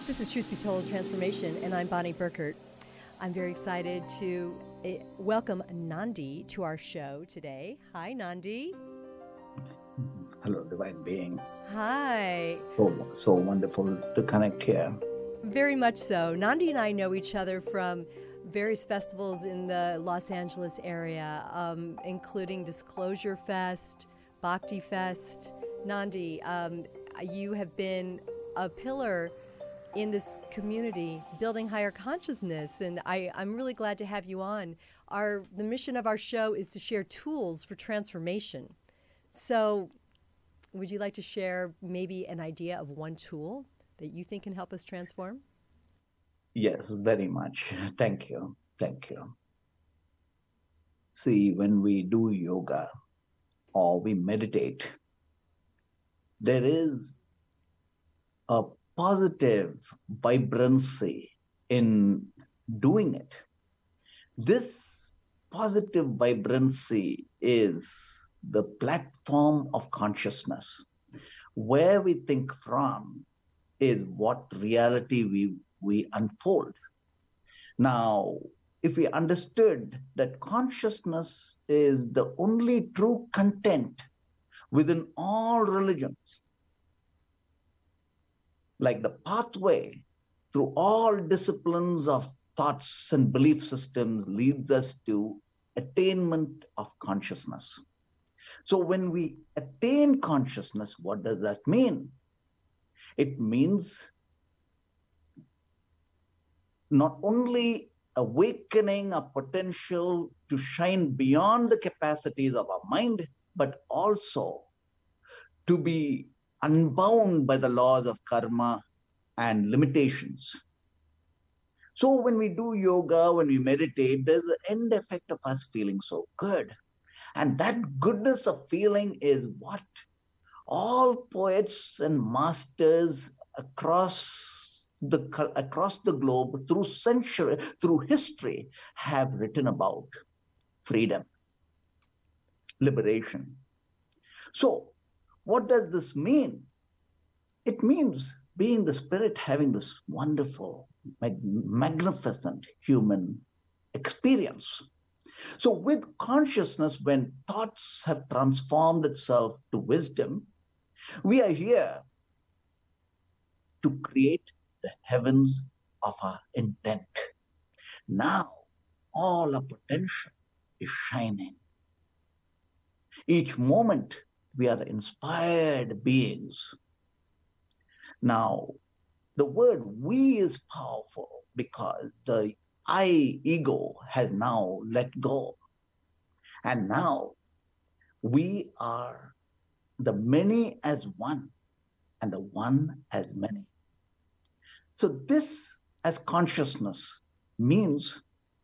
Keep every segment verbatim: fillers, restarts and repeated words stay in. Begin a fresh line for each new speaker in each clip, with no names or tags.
This is Truth Be Told Transformation, and I'm Bonnie Burkert. I'm very excited to uh, welcome Nandi to our show today. Hi, Nandi.
Hello, divine being.
Hi.
So, so wonderful to connect here.
Very much so. Nandi and I know each other from various festivals in the Los Angeles area, um, including Disclosure Fest, Bhakti Fest. Nandi, um, you have been a pillar in this community, building higher consciousness, and I, I'm really glad to have you on. Our the mission of our show is to share tools for transformation. So, would you like to share maybe an idea of one tool that you think can help us transform?
Yes, very much. Thank you. Thank you. See, when we do yoga or we meditate, there is a positive vibrancy in doing it. This positive vibrancy is the platform of consciousness. Where we think from is what reality we, we unfold. Now, if we understood that consciousness is the only true content within all religions, like the pathway through all disciplines of thoughts and belief systems leads us to attainment of consciousness. So when we attain consciousness, what does that mean? It means not only awakening a potential to shine beyond the capacities of our mind, but also to be unbound by the laws of karma and limitations. So when we do yoga, when we meditate, there's an end effect of us feeling so good. And that goodness of feeling is what all poets and masters across the across the globe through century, through history, have written about: freedom, liberation. So what does this mean? It means being the spirit, having this wonderful, mag- magnificent human experience. So with consciousness, when thoughts have transformed itself to wisdom, we are here to create the heavens of our intent. Now, all our potential is shining. Each moment, we are the inspired beings. Now, the word we is powerful because the I ego has now let go. And now we are the many as one and the one as many. So this as consciousness means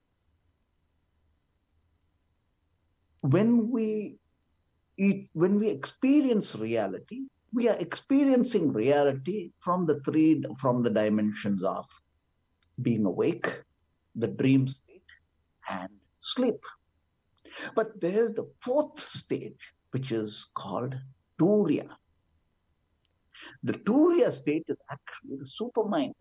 when we eat, when we experience reality, we are experiencing reality from the three, from the dimensions of being awake, the dream state, and sleep. But there's the fourth stage, which is called Turiya. The Turiya state is actually the supermind.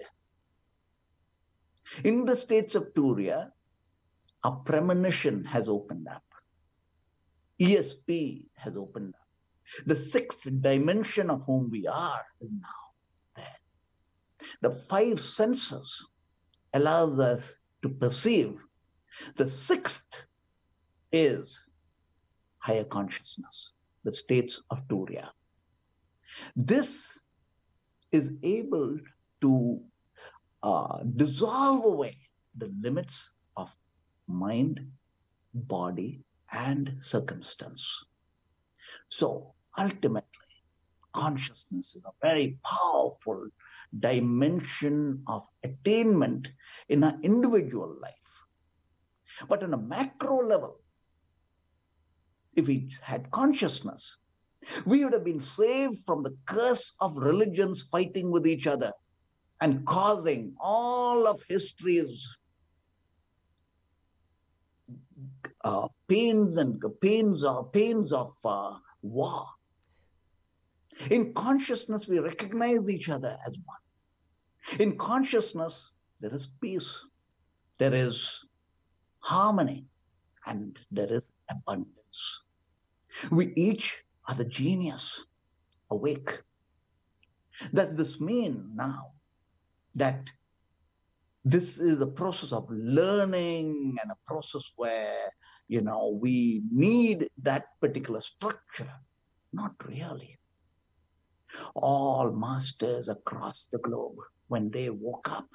In the states of Turiya, a premonition has opened up. E S P has opened up. The sixth dimension of whom we are is now there. The five senses allows us to perceive. The sixth is higher consciousness, the states of Turiya. This is able to uh, dissolve away the limits of mind, body, and circumstance. So ultimately, consciousness is a very powerful dimension of attainment in our individual life. But on a macro level, if we had consciousness, we would have been saved from the curse of religions fighting with each other and causing all of history's uh, pains and pains of pains of uh, war. In consciousness, we recognize each other as one. In consciousness, there is peace, there is harmony, and there is abundance. We each are the genius awake. Does this mean now that this is a process of learning and a process where, you know, we need that particular structure? Not really. All masters across the globe, when they woke up,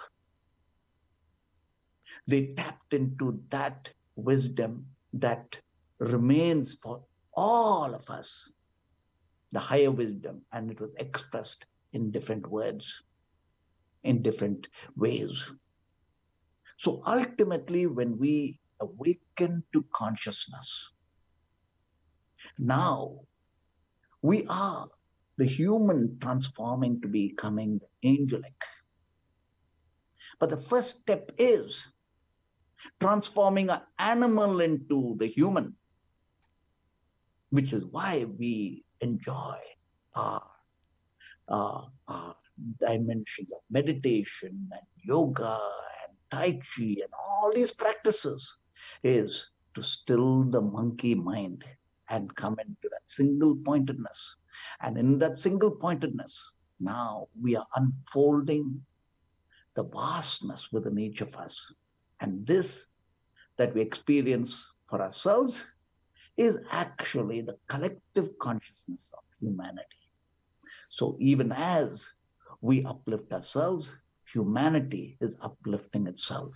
they tapped into that wisdom that remains for all of us, the higher wisdom, and it was expressed in different words, in different ways. So ultimately, when we awaken to consciousness, now we are the human transforming to becoming angelic. But the first step is transforming an animal into the human, which is why we enjoy our, uh, our dimensions of meditation and yoga and Tai Chi and all these practices, is to still the monkey mind and come into that single pointedness. And in that single pointedness, now we are unfolding the vastness within each of us. And this that we experience for ourselves is actually the collective consciousness of humanity. So even as we uplift ourselves, humanity is uplifting itself.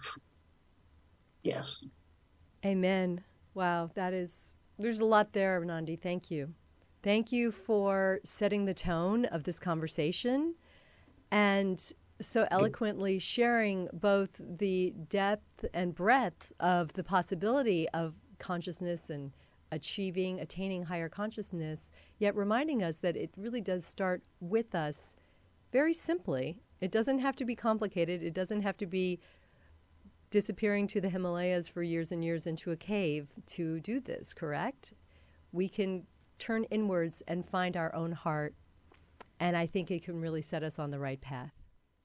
Yes.
Amen. Wow, that is, there's a lot there, Nandi. Thank you. Thank you for setting the tone of this conversation and so eloquently sharing both the depth and breadth of the possibility of consciousness and achieving, attaining higher consciousness, yet reminding us that it really does start with us very simply. It doesn't have to be complicated. It doesn't have to be disappearing to the Himalayas for years and years into a cave to do this, correct? We can turn inwards and find our own heart, and I think it can really set us on the right path.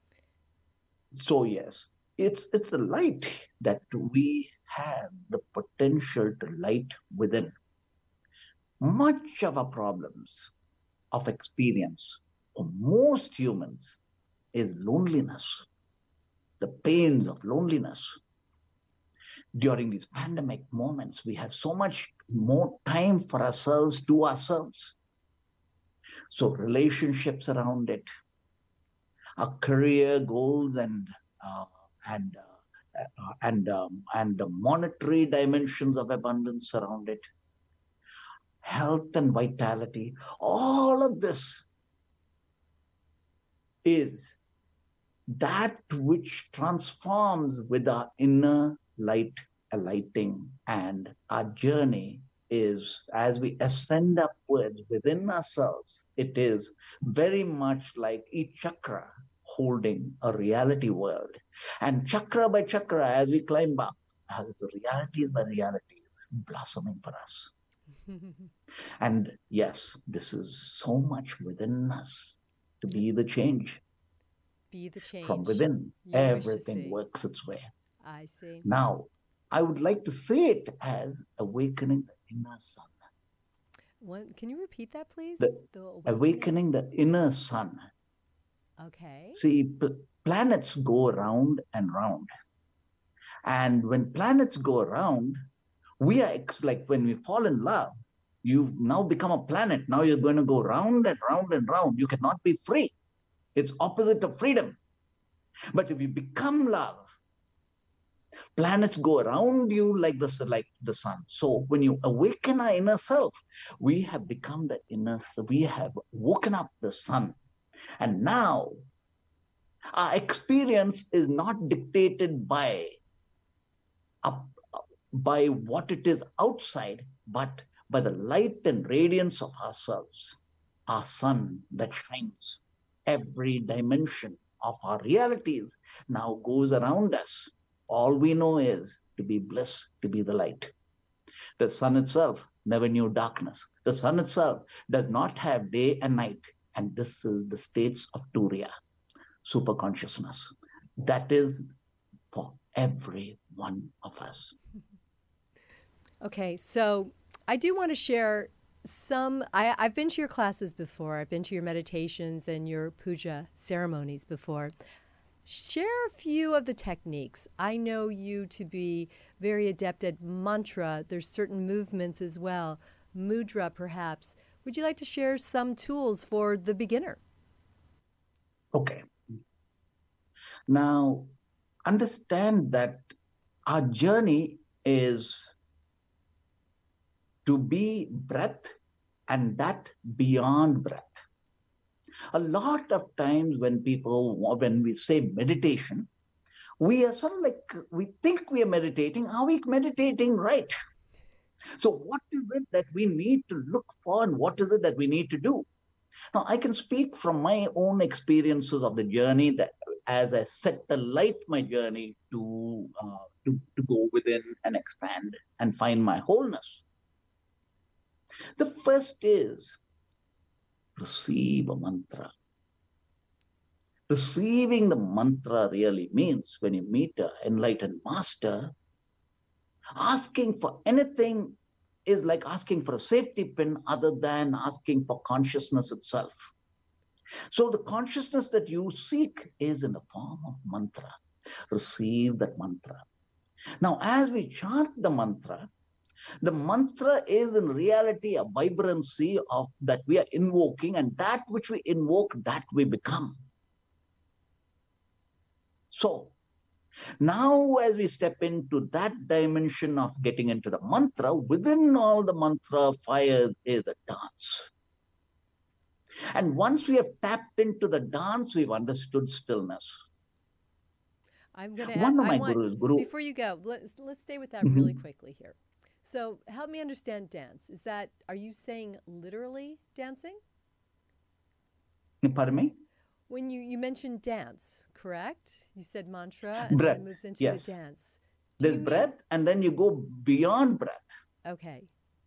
So yes, it's it's the light that we have the potential to light within. Much of our problems of experience for most humans is loneliness, the pains of loneliness. During these pandemic moments, we have so much more time for ourselves, to ourselves. So relationships around it, our career goals and uh, and uh, uh, and um, and the monetary dimensions of abundance around it, health and vitality, all of this is that which transforms with our inner light alighting, and our journey is, as we ascend upwards within ourselves, it is very much like each chakra holding a reality world. And chakra by chakra, as we climb up, as the realities by realities blossoming for us. And yes, this is so much within us to be the change.
Be the change.
From within,
you
everything works its way.
I see.
Now, I would like to say it as awakening the inner sun.
What, can you repeat that, please?
The,
the awakening?
awakening the inner sun.
Okay.
See, p- planets go around and round. And when planets go around, we are ex- like when we fall in love, you've now become a planet. Now you're going to go round and round and round. You cannot be free. It's opposite of freedom. But if you become love, planets go around you like the, like the sun. So when you awaken our inner self, we have become the inner, we have woken up the sun. And now our experience is not dictated by, uh, by what it is outside, but by the light and radiance of ourselves, our sun that shines. Every dimension of our realities now goes around us. All we know is to be bliss, to be the light. The sun itself never knew darkness. The sun itself does not have day and night. And this is the states of Turiya. super consciousness. That is for every one of us.
Okay, so I do want to share some, I, I've been to your classes before. I've been to your meditations and your puja ceremonies before. Share a few of the techniques. I know you to be very adept at mantra. There's certain movements as well. Mudra, perhaps. Would you like to share some tools for the beginner?
Okay. Now, understand that our journey is to be breath, and that beyond breath. A lot of times when people, when we say meditation, we are sort of like, we think we are meditating. Are we meditating right? So what is it that we need to look for, and what is it that we need to do? Now, I can speak from my own experiences of the journey that as I set alight my journey to, uh, to, to go within and expand and find my wholeness. The first is receive a mantra. Receiving the mantra really means when you meet an enlightened master, asking for anything is like asking for a safety pin other than asking for consciousness itself. So the consciousness that you seek is in the form of mantra. Receive that mantra. Now, as we chant the mantra, the mantra is in reality a vibrancy of that we are invoking, and that which we invoke, that we become. So now as we step into that dimension of getting into the mantra, within all the mantra fires is a dance. And once we have tapped into the dance, we've understood stillness.
I'm going to
One
add,
of my
I want,
gurus, guru.
Before you go, let's, let's stay with that mm-hmm. really quickly here. So help me understand dance. Is that, are you saying literally dancing?
Pardon me?
When you, you mentioned dance, correct? You said mantra and
breath.
then it moves into
yes.
the dance. Do
There's breath mean... and then you go beyond breath.
Okay.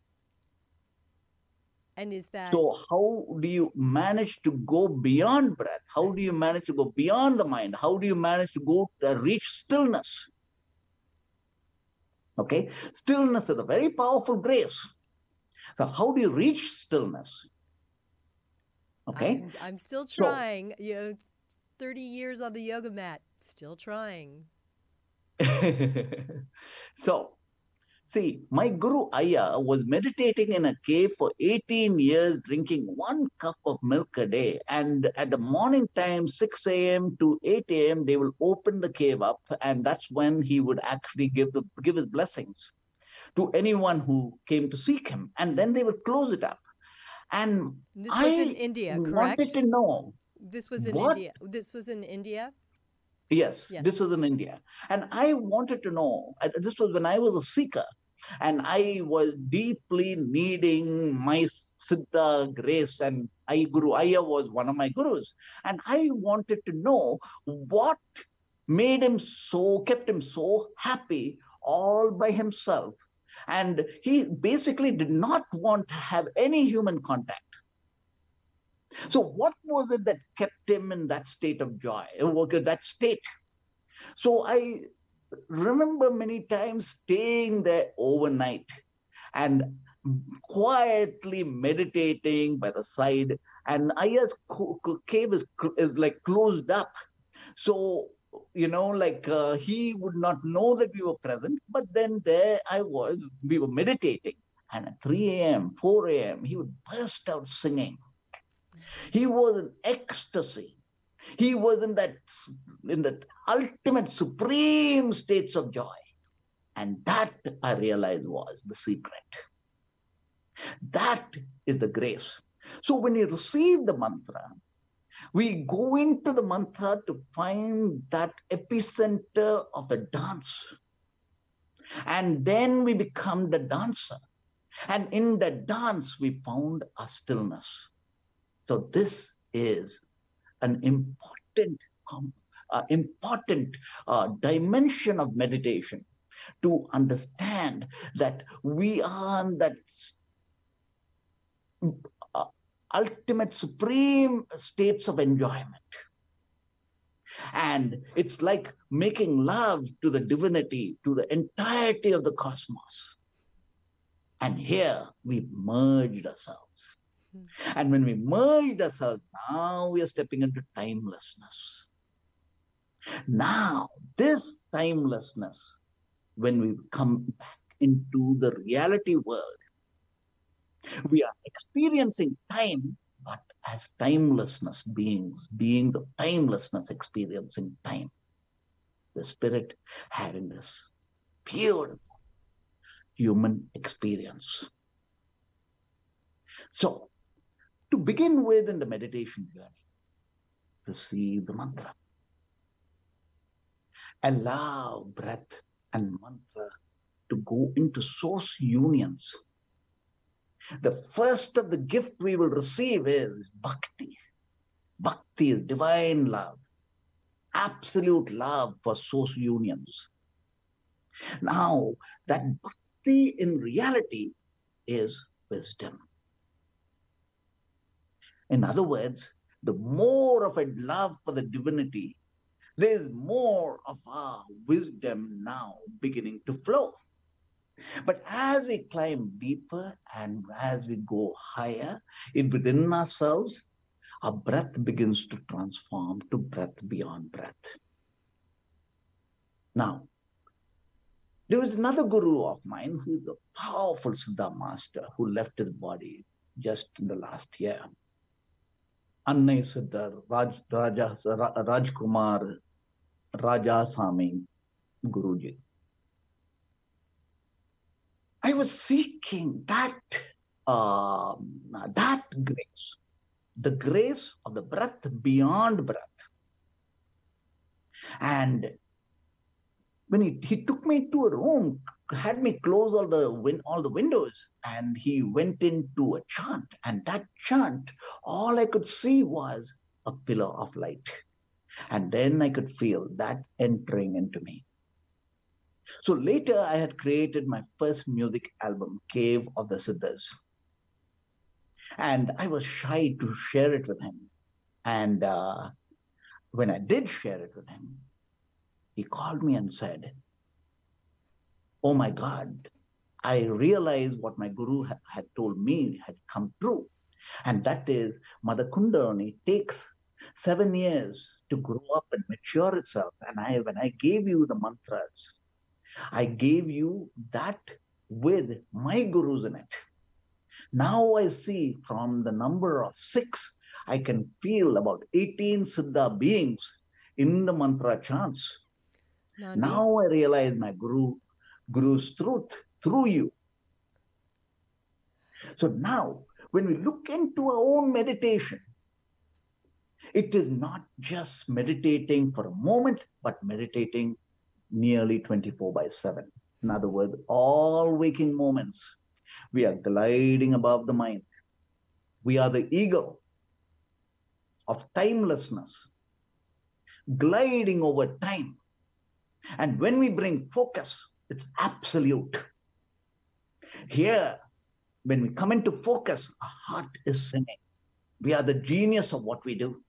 And is that...
So how do you manage to go beyond breath? How do you manage to go beyond the mind? How do you manage to go to reach stillness? Okay, stillness is a very powerful grace. So how do you reach stillness? Okay,
I'm, I'm still trying. So, you know, thirty years on the yoga mat, still trying.
So, see, my Guru Aya was meditating in a cave for eighteen years, drinking one cup of milk a day. And at the morning time, six a m to eight a m, they will open the cave up. And that's when he would actually give, the, give his blessings to anyone who came to seek him. And then they would close it up. And
this was
I
in India, correct?
wanted to know.
This was in
what,
India. This was in India?
Yes,
yes, this
was in India. And I wanted to know, this was when I was a seeker. And I was deeply needing my Siddha grace, and I, Guru Aya was one of my gurus. And I wanted to know what made him so, kept him so happy all by himself. And he basically did not want to have any human contact. So what was it that kept him in that state of joy, that state? So I remember many times staying there overnight and quietly meditating by the side, and Aya's cave is, is like closed up. So, you know, like uh, he would not know that we were present, but then there I was, we were meditating, and at three a m, four a m, he would burst out singing. He was in ecstasy. He was in that, in that ultimate supreme states of joy. And that, I realized, was the secret. That is the grace. So when you receive the mantra, we go into the mantra to find that epicenter of the dance. And then we become the dancer. And in the dance, we found our stillness. So this is an important, uh, important uh, dimension of meditation, to understand that we are in that uh, ultimate supreme states of enjoyment. And it's like making love to the divinity, to the entirety of the cosmos. And here we merged ourselves. Mm-hmm. And when we merged ourselves, now we are stepping into timelessness. Now, this timelessness, when we come back into the reality world, we are experiencing time, but as timelessness beings, beings of timelessness experiencing time. The spirit having this beautiful human experience. So, to begin with in the meditation journey, receive the mantra. Allow breath and mantra to go into source unions. The first of the gift we will receive is bhakti. Bhakti is divine love, absolute love for source unions. Now, that bhakti in reality is wisdom. In other words, the more of a love for the divinity, there is more of our wisdom now beginning to flow. But as we climb deeper and as we go higher in within ourselves, our breath begins to transform to breath beyond breath. Now, there was another guru of mine who is a powerful Siddha master who left his body just in the last year. Annai Siddhar, Raj, Raja, Rajkumar Rajasamy Guruji. I was seeking that, uh, that grace, the grace of the breath beyond breath. And when he, he took me to a room, had me close all the win, all the windows, and he went into a chant. And that chant, all I could see was a pillar of light. And then I could feel that entering into me. So later I had created my first music album, Cave of the Siddhas. And I was shy to share it with him. And uh, when I did share it with him, he called me and said, "Oh my God, I realized what my guru had, had told me had come true. And that is, Mother Kundalini takes seven years to grow up and mature itself. And I, when I gave you the mantras, I gave you that with my gurus in it. Now I see from the number of six, I can feel about eighteen Siddha beings in the mantra chants. Nandi. Now I realize my guru, guru's truth through you. So now, when we look into our own meditation, it is not just meditating for a moment, but meditating nearly twenty-four by seven. In other words, all waking moments, we are gliding above the mind. We are the ego of timelessness, gliding over time. And when we bring focus, it's absolute. Here, when we come into focus, our heart is singing. We are the genius of what we do.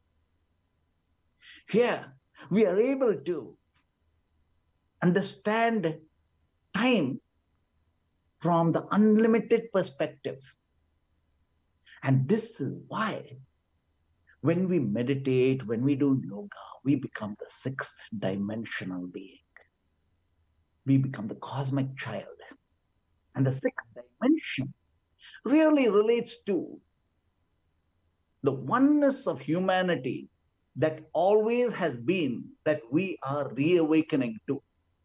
Here, we are able to understand time from the unlimited perspective. And this is why when we meditate, when we do yoga, we become the sixth dimensional being. We become the cosmic child. And the sixth dimension really relates to the oneness of humanity that always has been, that we are reawakening to.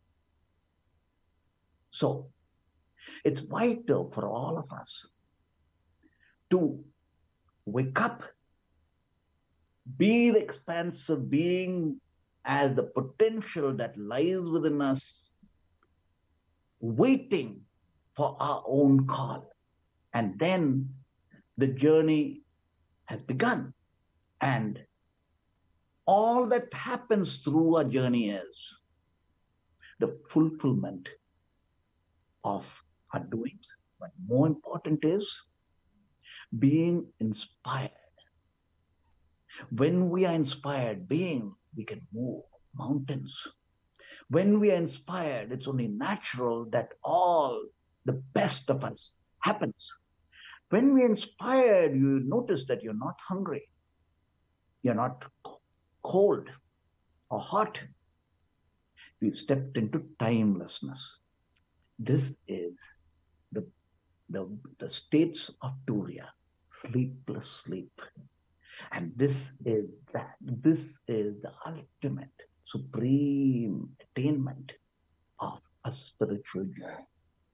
So, it's vital for all of us to wake up, be the expansive being as the potential that lies within us, waiting for our own call. And then the journey has begun. And all that happens through our journey is the fulfillment of our doings. But more important is being inspired. When we are inspired being, we can move mountains. When we are inspired, it's only natural that all the best of us happens. When we are inspired, you notice that you're not hungry. You're not cold or hot. We've stepped into timelessness. This is the, the, the states of Turiya, sleepless sleep. And this is that. This is the ultimate, supreme attainment of a spiritual journey.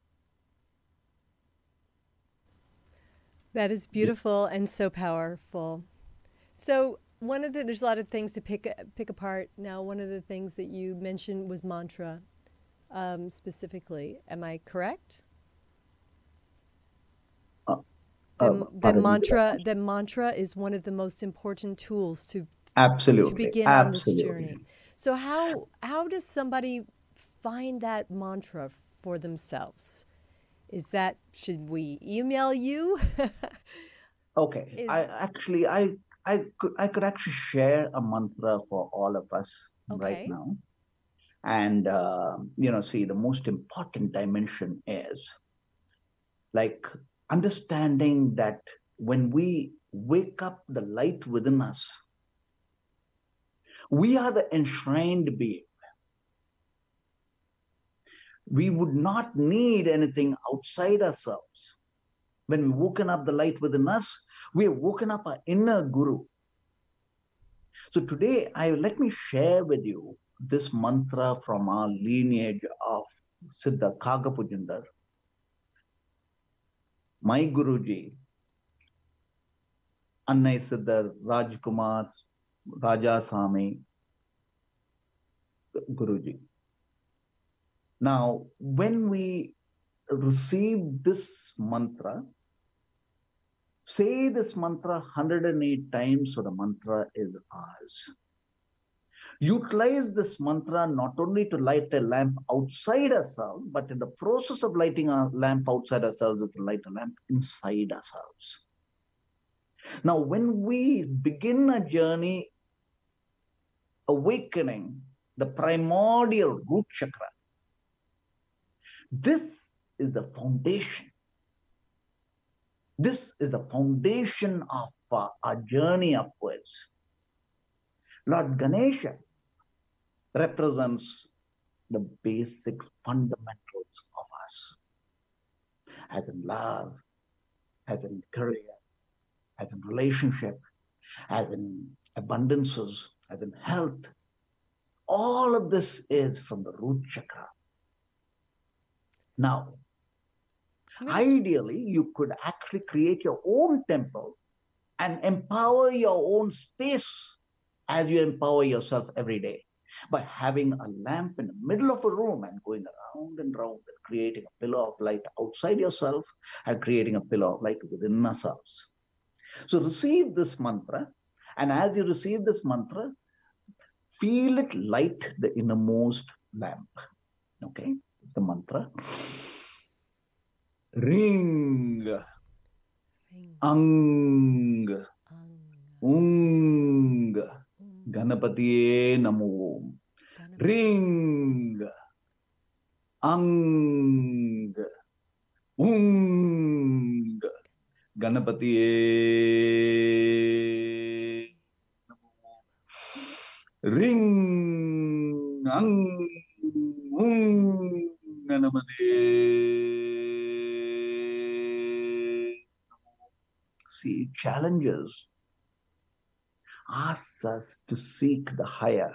That is beautiful and so powerful. So one of the, there's a lot of things to pick pick apart. Now, one of the things that you mentioned was mantra, um, specifically. Am I correct?
Uh,
the,
uh,
the mantra, the mantra is one of the most important tools to
absolutely
to begin
absolutely.
on this journey. So how how does somebody find that mantra for themselves? Is that, should we email you?
Okay,
Is,
I actually I I could I could actually share a mantra for all of us
okay.
right now. And uh, you know, see, the most important dimension is like understanding that when we wake up the light within us, we are the enshrined being. We would not need anything outside ourselves. When we've woken up the light within us, we have woken up our inner guru. So today, I let me share with you this mantra from our lineage of Siddha Kagapujandar. My Guruji, Annai Siddhar Rajkumar Rajasamy Guruji. Now, when we receive this mantra, say this mantra one hundred eight times so the mantra is ours. Utilize this mantra not only to light a lamp outside ourselves, but in the process of lighting a lamp outside ourselves, to light a lamp inside ourselves. Now, when we begin a journey awakening the primordial root chakra, this is the foundation. This is the foundation of uh, our journey upwards. Lord Ganesha represents the basic fundamentals of us, as in love, as in career, as in relationship, as in abundances, as in health. All of this is from the root chakra. Now, ideally, you could actually create your own temple and empower your own space as you empower yourself every day by having a lamp in the middle of a room and going around and round and creating a pillar of light outside yourself and creating a pillar of light within ourselves. So receive this mantra, and as you receive this mantra, feel it light the innermost lamp. Okay? The mantra. Ring,
Ring.
Ang,
Ang.
Ung,
Um.
Ganapatiye Namo.
Ganapati.
Ring, Ang, Ung, Ganapatiye Namo. Ring, Ang, Ung, Ganapatiye. See, challenges asks us to seek the higher.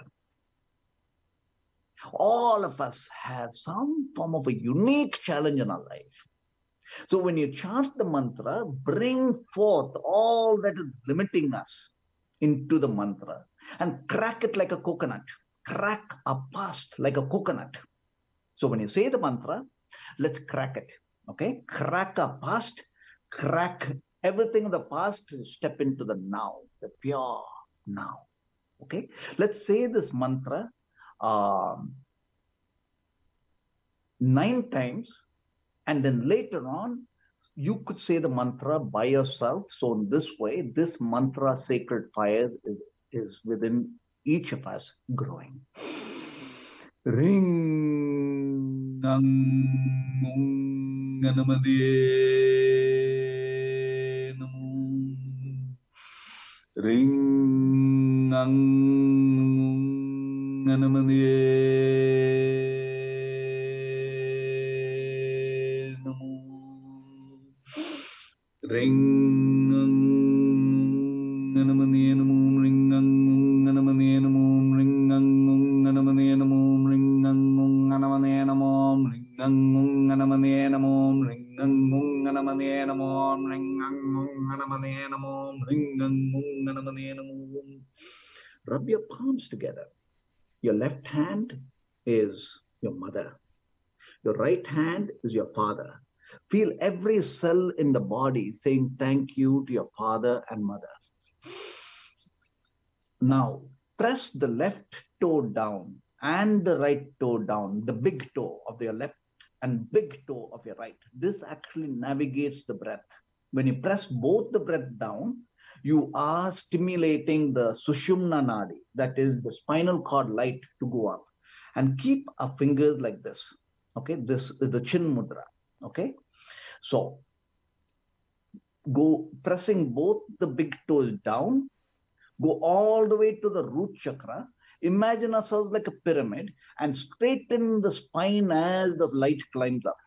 All of us have some form of a unique challenge in our life. So when you chant the mantra, bring forth all that is limiting us into the mantra and crack it like a coconut. Crack our past like a coconut. So when you say the mantra, let's crack it. Okay? Crack our past, crack everything in the past, step into the now, the pure now. Okay? Let's say this mantra um, nine times, and then later on, you could say the mantra by yourself. So in this way, this mantra, sacred fires, is, is within each of us growing. Ring Ang Ganamade Namo. Ring Ang Ganamade Namo. Ring Ang Ganamade Namo. Ring Ang Ganamade Namo. Ring Ang Ganamade Namo. Ring Ang Ganamade Namo. Ring Ang Ganamade Namo. Ring Ang Ganamade Namo. Ring Ang Ganamade Namo. Ring Ang Ganamade Namo. Rub your palms together. Your left hand is your mother. Your right hand is your father. Feel every cell in the body saying thank you to your father and mother. Now, press the left toe down and the right toe down, the big toe of your left and big toe of your right. This actually navigates the breath. When you press both the breath down, you are stimulating the Sushumna Nadi, that is the spinal cord light, to go up. And keep our fingers like this. Okay, this is the Chin Mudra. Okay, so go pressing both the big toes down, go all the way to the root chakra. Imagine ourselves like a pyramid and straighten the spine as the light climbs up.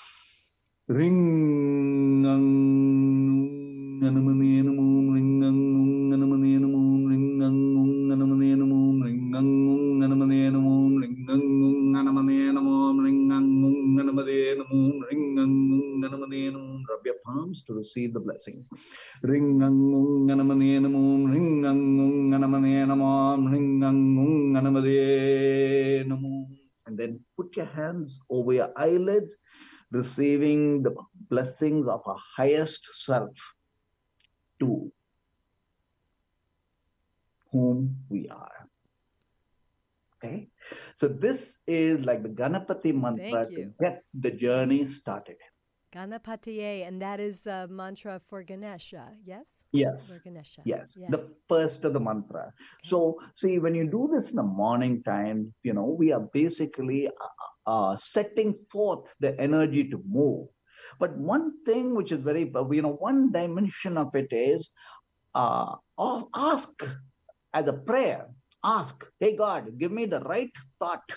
Ring Ang Ganamade Namo. Ring Ang Ganamade Namo. Ring Ang Ganamade Namo. Ring Ang Ganamade Namo. Ring Ang Ganamade Namo. Ring Ang Ganamade Namo. Ring Ang Ganamade Namo. Rub your palms to receive the blessing. Ring Ang Ganamade Namo. Ring Ang Ganamade Namo. Ring Ang Ganamade Namo. And then put your hands over your eyelids, receiving the blessings of our highest self, to whom we are. Okay, so this is like the Ganapati mantra to get the journey started.
Ganapatiye, and that is the mantra for Ganesha, yes?
Yes.
For Ganesha.
Yes,
yeah.
The first of the mantra. Okay. So, see, when you do this in the morning time, you know, we are basically uh, uh, setting forth the energy to move. But one thing which is very, you know, one dimension of it is uh, ask as a prayer, ask, hey God, give me the right thought.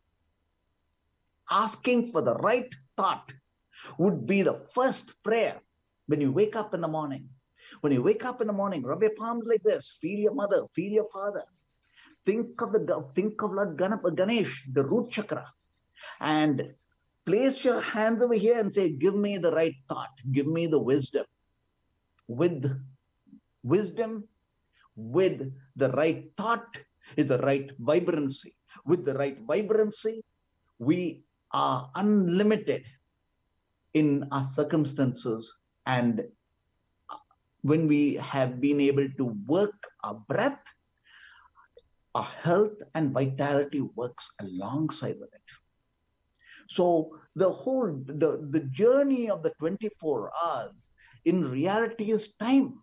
Asking for the right thought would be the first prayer when you wake up in the morning. When you wake up in the morning, rub your palms like this, feel your mother, feel your father. Think of the think of Lord Ganesh, the root chakra, and place your hands over here and say, give me the right thought, give me the wisdom. With wisdom, with the right thought is the right vibrancy. With the right vibrancy, we are unlimited in our circumstances, and when we have been able to work our breath, our health and vitality works alongside with it. So the whole, the, the journey of the twenty-four hours in reality is time.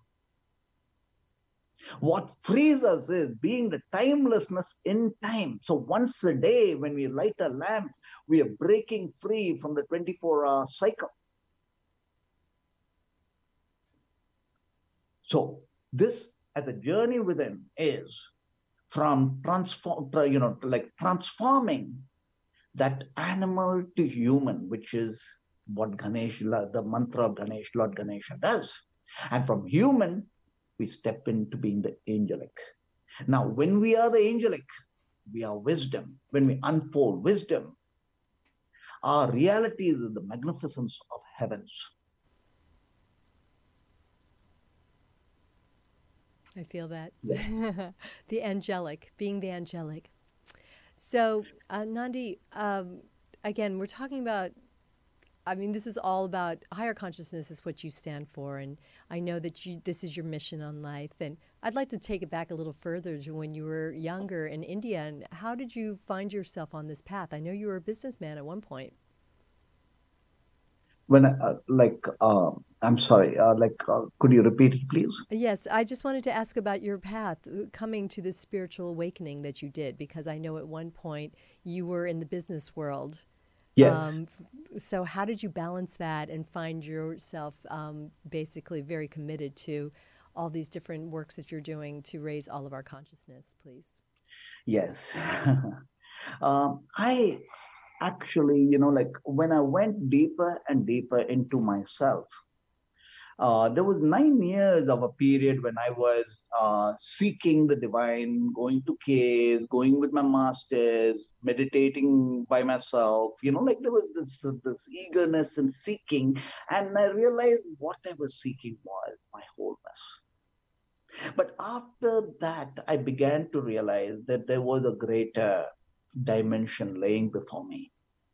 What frees us is being the timelessness in time. So once a day when we light a lamp, we are breaking free from the twenty-four hour cycle. So this as a journey within is from transform, you know, like transforming that animal to human, which is what Ganesh, the mantra of Ganesh, Lord Ganesha does. And from human, we step into being the angelic. Now, when we are the angelic, we are wisdom. When we unfold wisdom, our reality is the magnificence of heavens.
I feel that. Yeah. The angelic, being the angelic. So, uh, Nandi, um, again, we're talking about, I mean, this is all about higher consciousness is what you stand for. And I know that you, this is your mission on life. And I'd like to take it back a little further to when you were younger in India. And how did you find yourself on this path? I know you were a businessman at one point.
When, uh, like, uh, I'm sorry, uh, like, uh, could you repeat it, please?
Yes, I just wanted to ask about your path uh, coming to this spiritual awakening that you did, because I know at one point you were in the business world.
Yes.
Um, f- so, how did you balance that and find yourself um, basically very committed to all these different works that you're doing to raise all of our consciousness, please?
Yes. um, I actually, you know, like when I went deeper and deeper into myself, uh, there was nine years of a period when I was uh, seeking the divine, going to caves, going with my masters, meditating by myself. You know, like there was this this eagerness and seeking, and I realized what I was seeking was my wholeness. But after that, I began to realize that there was a greater dimension laying before me.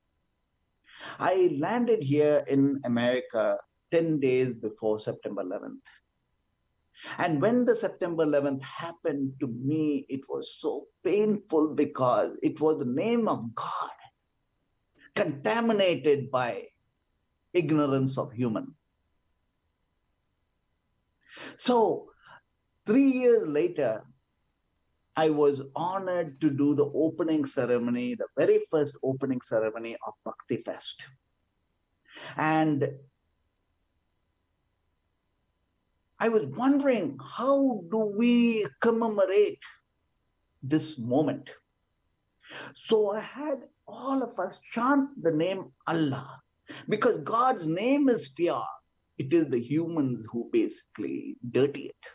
I landed here in America ten days before September eleventh. And when the September eleventh happened to me, it was so painful because it was the name of God contaminated by ignorance of human. So, three years later, I was honored to do the opening ceremony, the very first opening ceremony of Bhakti Fest. And I was wondering, how do we commemorate this moment? So I had all of us chant the name Allah, because God's name is pure. It is the humans who basically dirty it.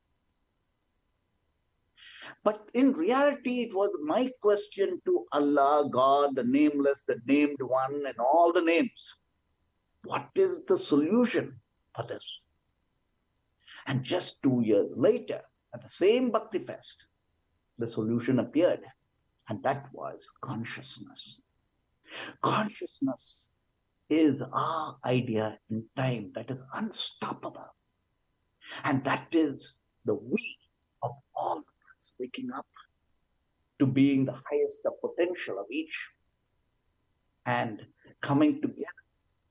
But in reality, it was my question to Allah, God, the nameless, the named one, and all the names. What is the solution for this? And just two years later, at the same Bhakti Fest, the solution appeared, and that was consciousness. Consciousness is our idea in time that is unstoppable. And that is the we of all of us waking up to being the highest of potential of each and coming together.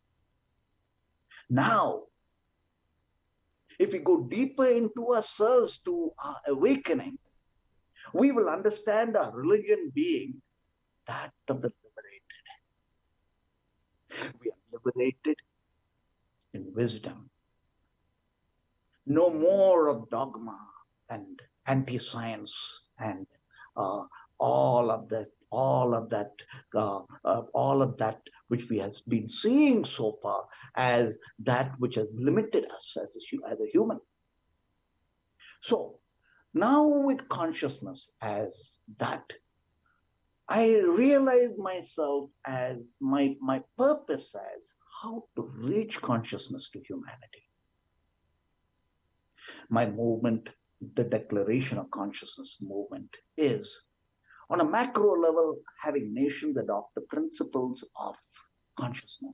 Now, if we go deeper into ourselves to our awakening, we will understand our religion being that of the liberated. We are liberated in wisdom. No more of dogma and anti-science and uh, all of that, all of that, uh, uh, all of that which we have been seeing so far as that which has limited us as a, as a human. So now with consciousness as that, I realize myself as my, my purpose as how to reach consciousness to humanity. My movement, the Declaration of Consciousness movement, is on a macro level having nations adopt the principles of consciousness.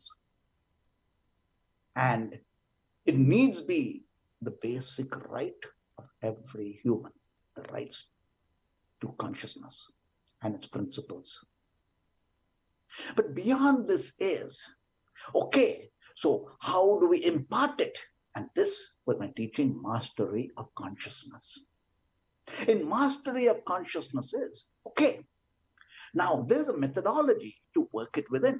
And it needs be the basic right of every human, the rights to consciousness and its principles. But beyond this is, okay, so how do we impart it? And this was my teaching, mastery of consciousness. In mastery of consciousness is, okay, now there's a methodology to work it within.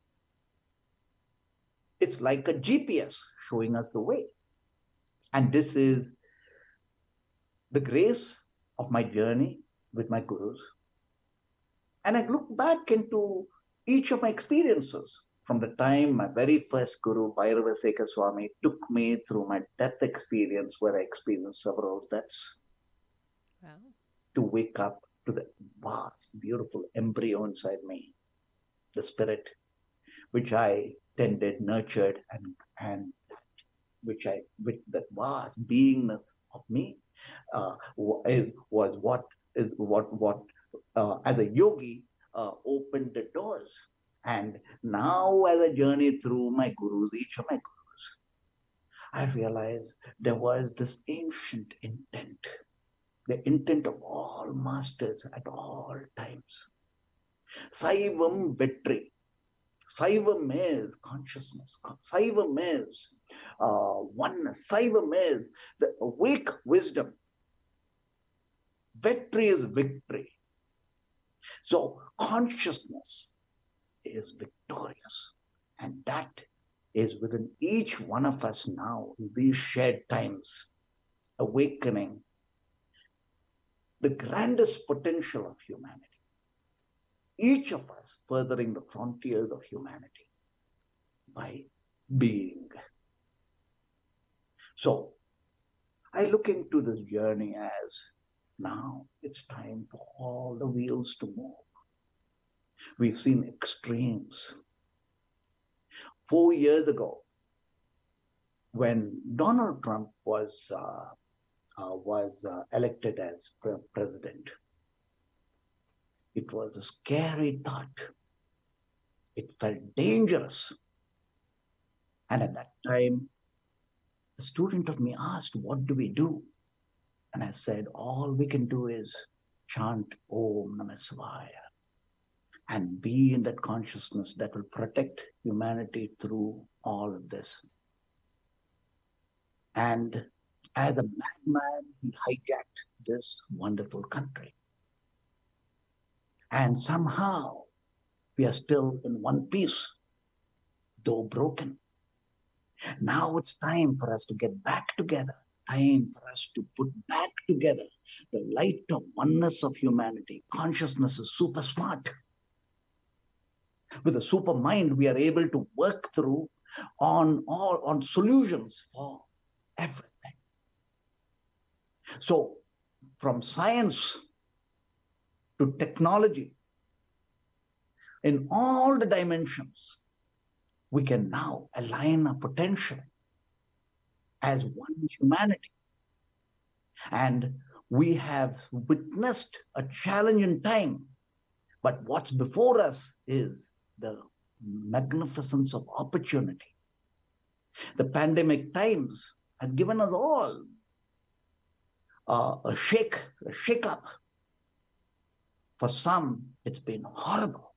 It's like a G P S showing us the way. And this is the grace of my journey with my gurus. And I look back into each of my experiences from the time my very first guru, Bhairavaseka Swami, took me through my death experience, where I experienced several deaths, wow, to wake up to the vast, beautiful embryo inside me, the spirit, which I tended, nurtured, and, and which I, with that vast beingness of me, uh, was what is what what uh, as a yogi uh, opened the doors. And now, as I journey through my gurus, each of my gurus, I realized there was this ancient intent, the intent of all masters at all times. Saivam Vetri. Saivam is consciousness. Saivam is uh, oneness. Saivam is the awake wisdom. Victory is victory. So consciousness is victorious. And that is within each one of us now in these shared times, awakening the grandest potential of humanity. Each of us furthering the frontiers of humanity by being. So I look into this journey as now it's time for all the wheels to move. We've seen extremes. Four years ago, when Donald Trump was uh, uh, was uh, elected as pre- president, it was a scary thought. It felt dangerous. And at that time, a student of me asked, what do we do? And I said, all we can do is chant Om Namah Shivaya and be in that consciousness that will protect humanity through all of this. And as a madman, he hijacked this wonderful country. And somehow we are still in one piece, though broken. Now it's time for us to get back together, time for us to put back together the light of oneness of humanity. Consciousness is super smart. With a super mind, we are able to work through on all on solutions for everything. So from science to technology, in all the dimensions, we can now align our potential as one humanity. And we have witnessed a challenging time, but what's before us is the magnificence of opportunity. The pandemic times has given us all uh, a shake, a shake up. For some, it's been horrible.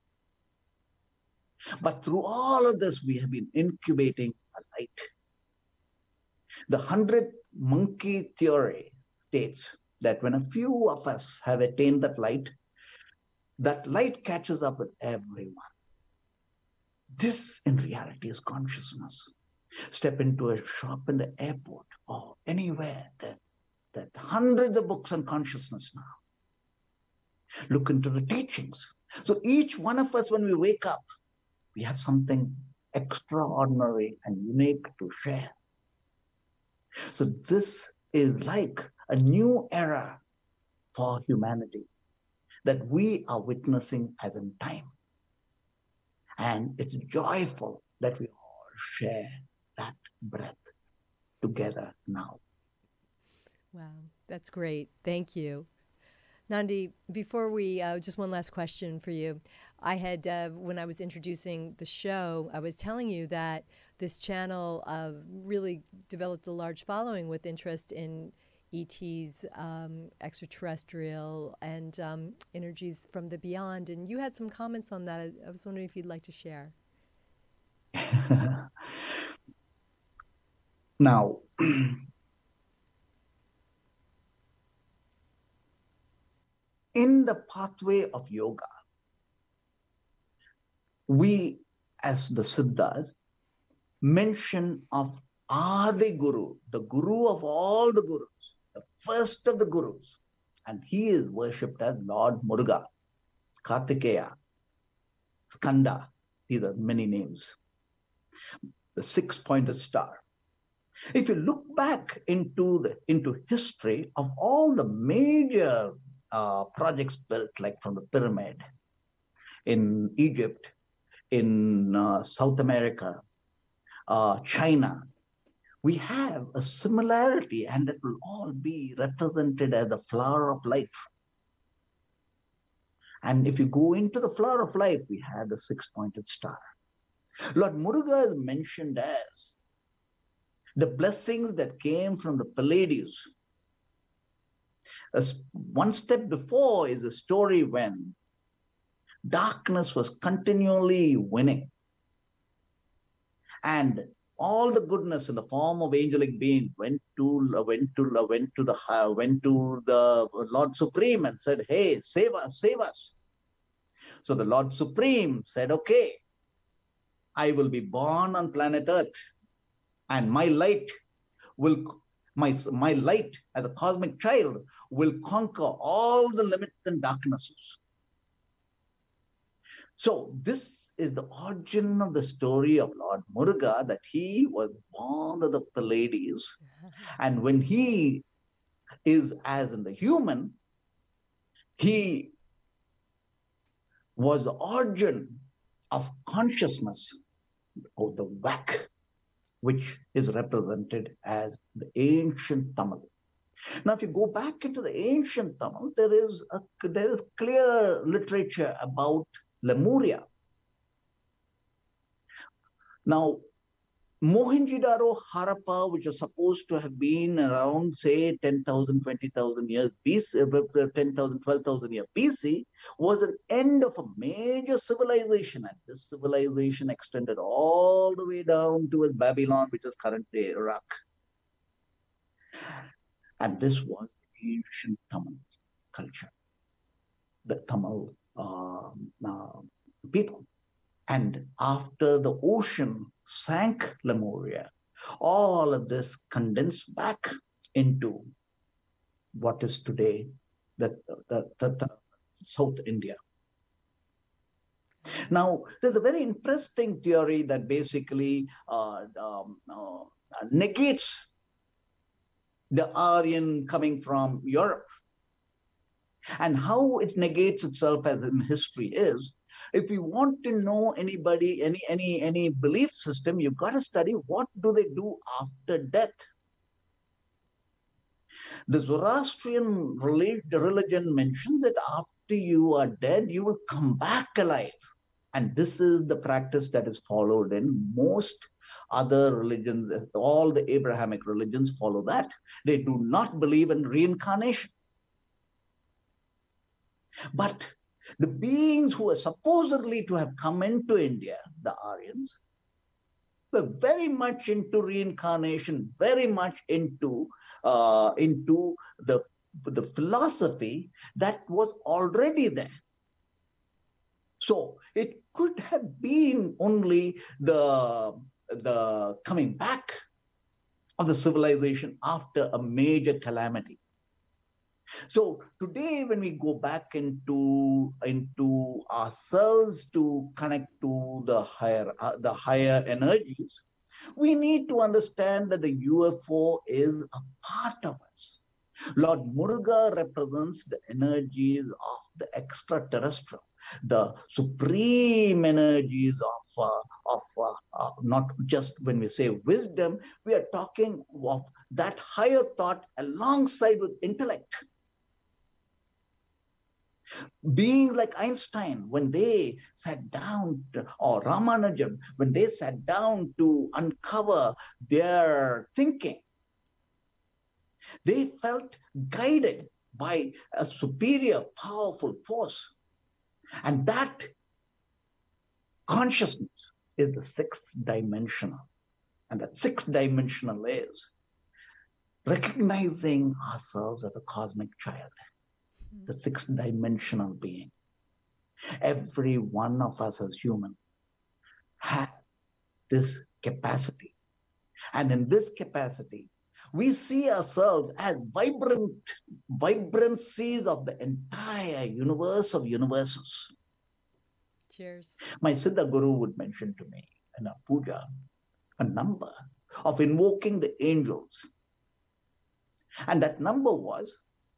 But through all of this, we have been incubating a light. The hundred monkey theory states that when a few of us have attained that light, that light catches up with everyone. This, in reality, is consciousness. Step into a shop in the airport or anywhere. There, there are hundreds of books on consciousness now. Look into the teachings. So each one of us, when we wake up, we have something extraordinary and unique to share. So this is like a new era for humanity that we are witnessing as in time. And it's joyful that we all share that breath together now.
Wow, that's great. Thank you. Nandi, before we, uh, just one last question for you. I had, uh, when I was introducing the show, I was telling you that this channel uh, really developed a large following with interest in E Ts, um, extraterrestrial, and um, energies from the beyond. And you had some comments on that. I, I was wondering if you'd like to share.
Now, in the pathway of yoga, we, as the Siddhas, mention of Adi Guru, the Guru of all the Gurus, the first of the Gurus. And he is worshipped as Lord Muruga, Kartikeya, Skanda. These are many names. The six-pointed star. If you look back into the into history of all the major uh, projects built, like from the pyramid in Egypt, in uh, South America, uh, China, we have a similarity, and it will all be represented as the flower of life. And if you go into the flower of life, we have the six-pointed star. Lord Muruga is mentioned as the blessings that came from the Pleiades. As one step before is a story when darkness was continually winning. And all the goodness in the form of angelic being went to went to went to the went to the Lord Supreme and said, "Hey, save us, save us." So the Lord Supreme said, "Okay, I will be born on planet Earth, and my light will my my light as a cosmic child will conquer all the limits and darknesses." So this is the origin of the story of Lord Muruga, that he was born of the Pleiades. And when he is as in the human, he was the origin of consciousness, or the V A C, which is represented as the ancient Tamil. Now, if you go back into the ancient Tamil, there is a there is clear literature about Lemuria. Now, Mohenjo-daro, Harappa, which is supposed to have been around, say, ten thousand, twenty thousand years B C, ten thousand, twelve thousand years B C, was an end of a major civilization. And this civilization extended all the way down towards Babylon, which is currently Iraq. And this was ancient Tamil culture, the Tamil uh, uh, people. And after the ocean sank Lemuria, all of this condensed back into what is today the, the, the, the South India. Now, there's a very interesting theory that basically uh, um, uh, negates the Aryan coming from Europe. And how it negates itself as in history is, if you want to know anybody, any any any belief system, you've got to study what do they do after death. The Zoroastrian religion mentions that after you are dead, you will come back alive. And this is the practice that is followed in most other religions. All the Abrahamic religions follow that. They do not believe in reincarnation. But the beings who are supposedly to have come into India, the Aryans, were very much into reincarnation, very much into uh, into the, the philosophy that was already there. So it could have been only the, the coming back of the civilization after a major calamity. So today, when we go back into, into ourselves to connect to the higher, uh, the higher energies, we need to understand that the U F O is a part of us. Lord Muruga represents the energies of the extraterrestrial, the supreme energies of, uh, of uh, uh, not just when we say wisdom, we are talking of that higher thought alongside with intellect. Beings like Einstein, when they sat down, to, or Ramanujan, when they sat down to uncover their thinking, they felt guided by a superior, powerful force. And that consciousness is the sixth dimensional. And that sixth dimensional is recognizing ourselves as a cosmic child, the sixth dimensional being. Every one of us as human has this capacity. And in this capacity, we see ourselves as vibrant, vibrancies of the entire universe of universes.
Cheers.
My Siddha Guru would mention to me in a puja a number of invoking the angels. And that number was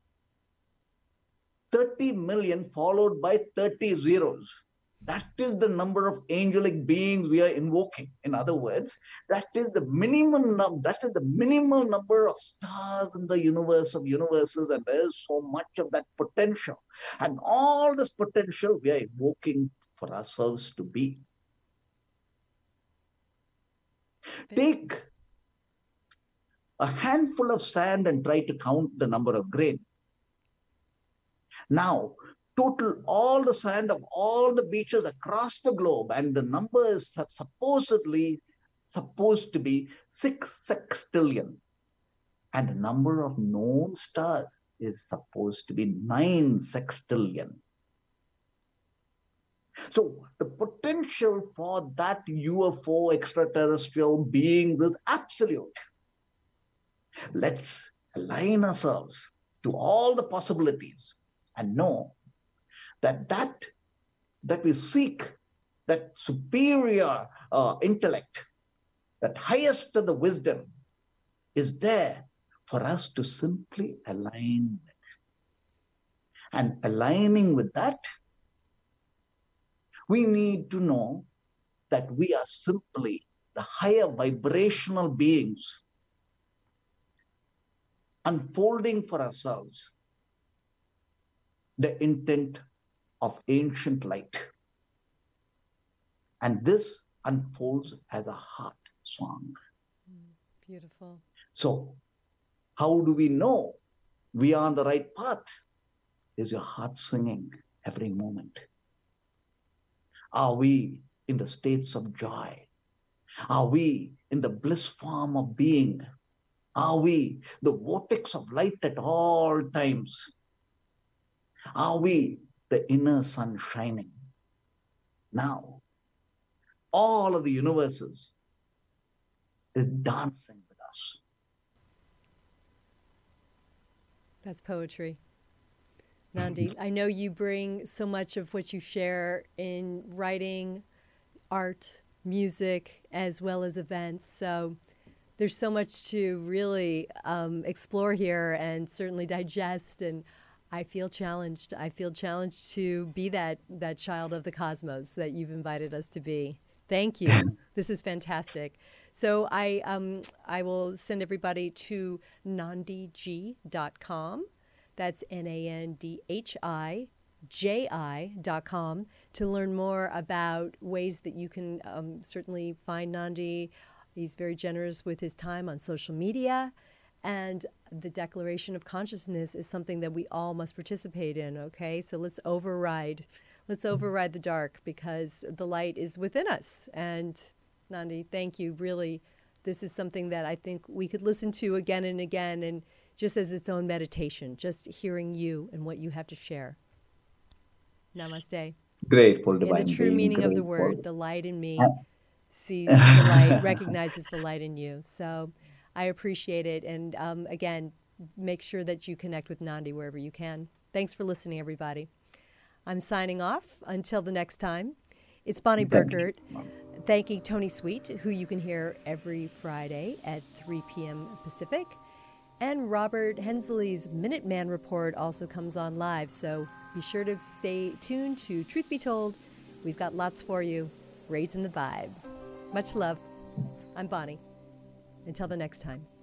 thirty million followed by thirty zeros. That is the number of angelic beings we are invoking. In other words, that is the minimum number, that is the minimal number of stars in the universe of universes, and there is so much of that potential. And all this potential we are invoking for ourselves to be. Take a handful of sand and try to count the number of grain. Now, total all the sand of all the beaches across the globe, and the number is supposedly supposed to be six sextillion. And the number of known stars is supposed to be nine sextillion. So the potential for that U F O extraterrestrial beings is absolute. Let's align ourselves to all the possibilities and know that that, that we seek, that superior uh, intellect, that highest of the wisdom is there for us to simply align with. And aligning with that, we need to know that we are simply the higher vibrational beings unfolding for ourselves the intent of ancient light. And this unfolds as a heart song.
Beautiful.
So, how do we know we are on the right path? Is your heart singing every moment? Are we in the states of joy? Are we in the bliss form of being? Are we the vortex of light at all times? Are we the inner sun shining? Now, all of the universes is dancing with us.
That's poetry. Nandi, I know you bring so much of what you share in writing, art, music, as well as events. So there's so much to really um, explore here and certainly digest. And I feel challenged. I feel challenged to be that, that child of the cosmos that you've invited us to be. Thank you. This is fantastic. So I, um, I will send everybody to nandi g dot com. That's N A N D H I J I dot com to learn more about ways that you can um, certainly find Nandi. He's very generous with his time on social media. And the declaration of consciousness is something that we all must participate in, okay? So let's override. Let's override the dark because the light is within us. And Nandi, thank you. Really, this is something that I think we could listen to again and again and just as its own meditation, just hearing you and what you have to share. Namaste.
Grateful, divine
In the true
being,
meaning
grateful.
of the word, the light in me sees the light, recognizes the light in you. So I appreciate it. And um, again, make sure that you connect with Nandi wherever you can. Thanks for listening, everybody. I'm signing off. Until the next time, it's Bonnie
Thank
Burkert
you.
thanking Tony Sweet, who you can hear every Friday at three p.m. Pacific. And Robert Hensley's Minuteman Report also comes on live, so be sure to stay tuned to Truth Be Told. We've got lots for you. Raising the vibe. Much love. I'm Bonnie. Until the next time.